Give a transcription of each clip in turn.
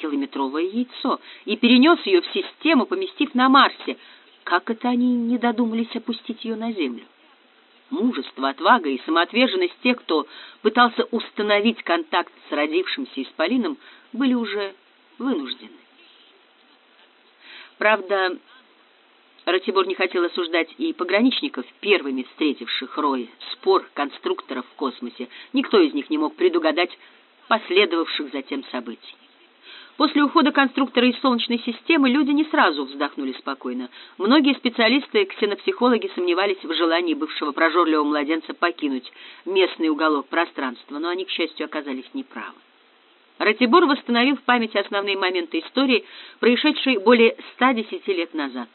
километровое яйцо и перенес ее в систему, поместив на Марсе. Как это они не додумались опустить ее на Землю? Мужество, отвага и самоотверженность тех, кто пытался установить контакт с родившимся исполином, были уже вынуждены. Правда, Ратибор не хотел осуждать и пограничников, первыми встретивших рой спор конструкторов в космосе. Никто из них не мог предугадать последовавших затем событий. После ухода конструктора из Солнечной системы люди не сразу вздохнули спокойно. Многие специалисты-ксенопсихологи сомневались в желании бывшего прожорливого младенца покинуть местный уголок пространства, но они, к счастью, оказались неправы. Ратибор восстановил в памяти основные моменты истории, происшедшей более 110 лет назад.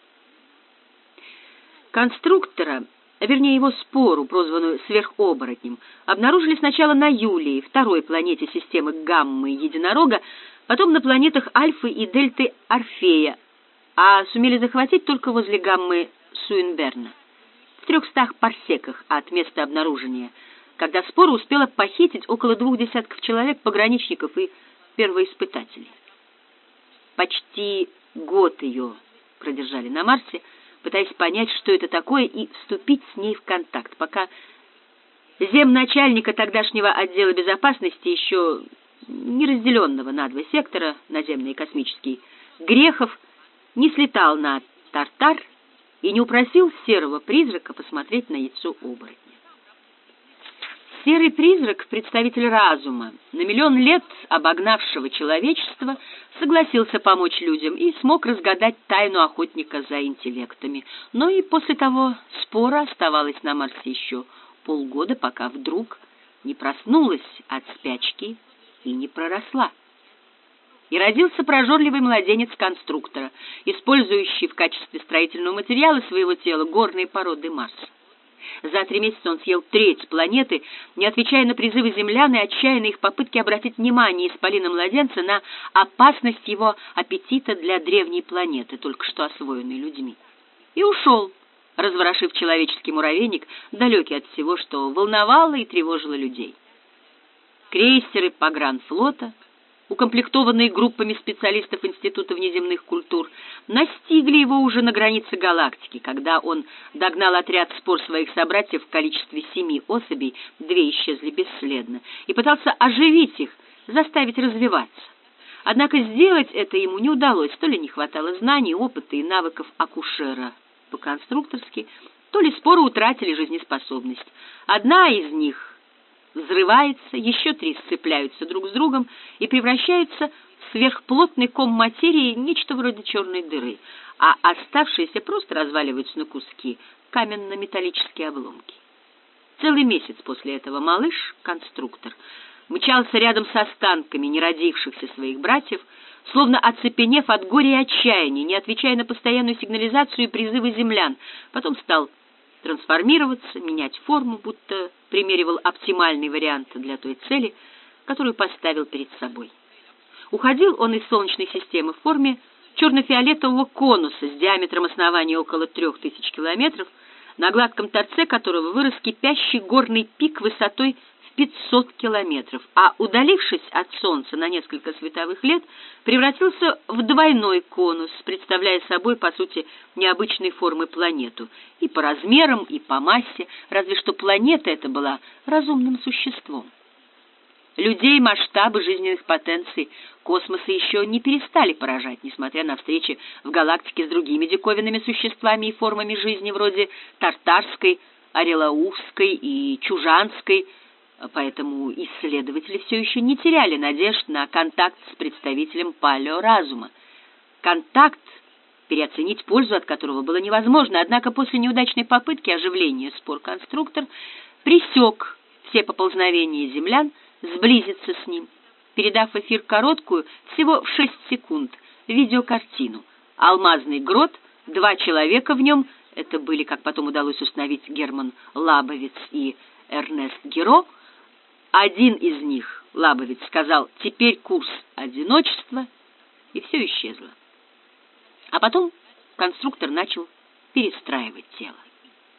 Конструктора, вернее его спору, прозванную сверхоборотнем, обнаружили сначала на Юлии, второй планете системы Гаммы-Единорога, потом на планетах Альфы и Дельты Орфея, а сумели захватить только возле Гаммы Суинберна, в 300 парсеках от места обнаружения, когда спора успела похитить около 20 человек, пограничников и первоиспытателей. Почти год ее продержали на Марсе, пытаясь понять, что это такое, и вступить с ней в контакт, пока земначальника тогдашнего отдела безопасности, еще не разделенного на два сектора, наземный и космический, Грехов, не слетал на Тартар и не упросил серого призрака посмотреть на яйцо оборотня. Серый призрак, представитель разума, на миллион лет обогнавшего человечество, согласился помочь людям и смог разгадать тайну охотника за интеллектами. Но и после того спора оставалась на Марсе еще полгода, пока вдруг не проснулась от спячки и не проросла. И родился прожорливый младенец конструктора, использующий в качестве строительного материала своего тела горные породы Марса. За 3 месяца он съел треть планеты, не отвечая на призывы землян и отчаянные их попытки обратить внимание исполина-младенца на опасность его аппетита для древней планеты, только что освоенной людьми. И ушел, разворошив человеческий муравейник, далекий от всего, что волновало и тревожило людей. Крейсеры погранфлота, укомплектованные группами специалистов Института внеземных культур, настигли его уже на границе галактики, когда он догнал отряд спор своих собратьев в количестве 7 особей, 2 исчезли бесследно, и пытался оживить их, заставить развиваться. Однако сделать это ему не удалось, то ли не хватало знаний, опыта и навыков акушера по-конструкторски, то ли споры утратили жизнеспособность. Одна из них взрывается, еще 3 сцепляются друг с другом и превращаются в сверхплотный ком материи, нечто вроде черной дыры, а оставшиеся просто разваливаются на куски, каменно-металлические обломки. Целый месяц после этого малыш, конструктор, мчался рядом с останками неродившихся своих братьев, словно оцепенев от горя и отчаяния, не отвечая на постоянную сигнализацию и призывы землян. Потом стал трансформироваться, менять форму, будто примеривал оптимальный вариант для той цели, которую поставил перед собой. Уходил он из Солнечной системы в форме черно-фиолетового конуса с диаметром основания около 3000 километров, на гладком торце которого вырос кипящий горный пик высотой в 500 километров, а, удалившись от Солнца на несколько световых лет, превратился в двойной конус, представляя собой, по сути, необычной формы планету, и по размерам, и по массе, разве что планета эта была разумным существом. Людей масштабы жизненных потенций космоса еще не перестали поражать, несмотря на встречи в галактике с другими диковинными существами и формами жизни, вроде тартарской, орелаусской и чужанской, поэтому исследователи все еще не теряли надежд на контакт с представителем палеоразума. Контакт, переоценить пользу от которого было невозможно, однако после неудачной попытки оживления спор-конструктор пресек все поползновения землян сблизиться с ним, передав в эфир короткую, всего в 6 секунд, видеокартину. Алмазный грот, 2 человека в нем, это были, как потом удалось установить, Герман Лабовиц и Эрнест Геро. Один из них, Лабовиц, сказал: «Теперь курс одиночества», и все исчезло. А потом конструктор начал перестраивать тело.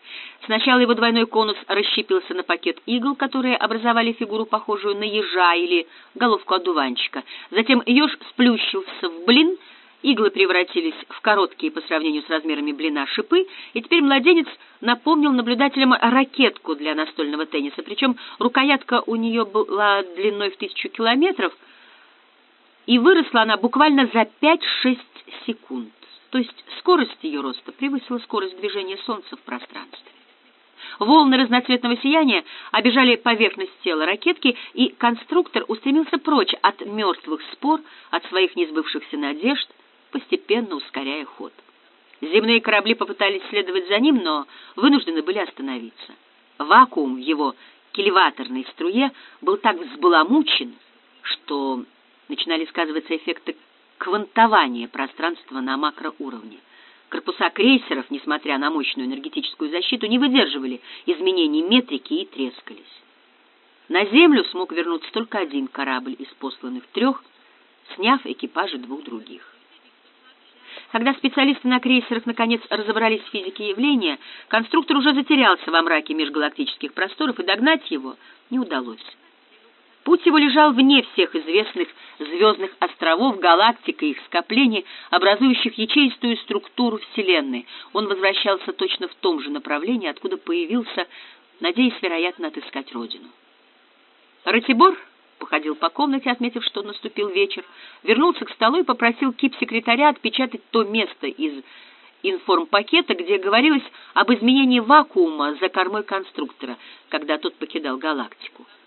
Сначала его двойной конус расщепился на пакет игл, которые образовали фигуру, похожую на ежа или головку одуванчика. Затем еж сплющился в блин, иглы превратились в короткие по сравнению с размерами блина шипы, и теперь младенец напомнил наблюдателям ракетку для настольного тенниса, причем рукоятка у нее была длиной в 1000 километров, и выросла она буквально за 5-6 секунд. То есть скорость ее роста превысила скорость движения Солнца в пространстве. Волны разноцветного сияния обежали поверхность тела ракетки, и конструктор устремился прочь от мертвых спор, от своих несбывшихся надежд, постепенно ускоряя ход. Земные корабли попытались следовать за ним, но вынуждены были остановиться. Вакуум в его кильваторной струе был так взбаламучен, что начинали сказываться эффекты квантования пространства на макроуровне. Корпуса крейсеров, несмотря на мощную энергетическую защиту, не выдерживали изменений метрики и трескались. На Землю смог вернуться только один корабль из посланных 3, сняв экипажи 2 других. Когда специалисты на крейсерах наконец разобрались в физике явления, конструктор уже затерялся во мраке межгалактических просторов, и догнать его не удалось. Путь его лежал вне всех известных звездных островов, галактик и их скоплений, образующих ячеистую структуру Вселенной. Он возвращался точно в том же направлении, откуда появился, надеясь, вероятно, отыскать родину. Ратибор походил по комнате, отметив, что наступил вечер, вернулся к столу и попросил кип-секретаря отпечатать то место из информпакета, где говорилось об изменении вакуума за кормой конструктора, когда тот покидал галактику.